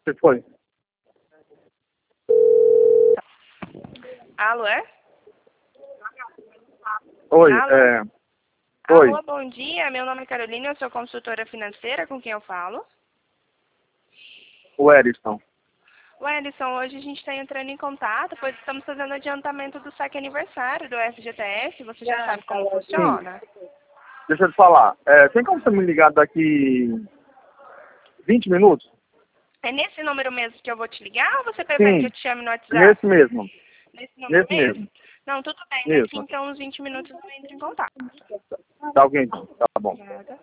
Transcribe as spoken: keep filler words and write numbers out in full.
Você foi? Alô, é? Oi, Alô? é... Oi, Alô, bom dia. Meu nome é Carolina, eu sou consultora financeira, com quem eu falo? o Erisson. Wellington, hoje a gente está entrando em contato, pois estamos fazendo adiantamento do saque aniversário do F G T S. Você já sabe como funciona? Deixa eu te falar. É, tem como você me ligar daqui vinte minutos? É nesse número mesmo que eu vou te ligar ou você prefere que eu Sim, te chame no WhatsApp? nesse mesmo. Nesse número Nesse mesmo? mesmo. Não, tudo bem. Daqui Isso. então uns vinte minutos eu entro em contato. Tá ok, então. Tá bom. Obrigada.